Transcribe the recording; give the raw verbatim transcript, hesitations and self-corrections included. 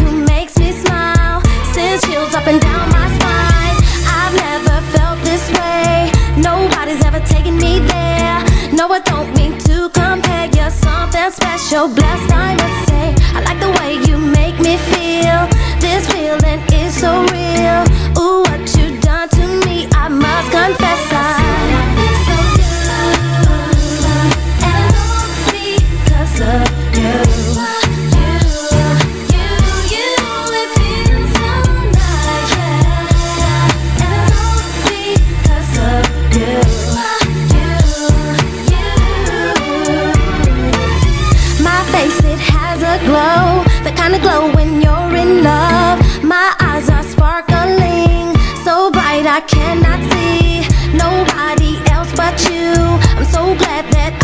who makes me smile, sends chills up and down my spine. I've never felt this way, nobody's ever taken me there. No, I don't mean to compare, you're something special, blessed I must say. I like the way you make me feel, this feeling is so real. Ooh, what you done to me, I must confess I feel so good, and all because of you. You, you, you, it feels so nice, yeah. And all because of you. My face, it has a glow, the kind of glow when you're in love. My eyes are sparkling, so bright I cannot see nobody else but you. I'm so glad that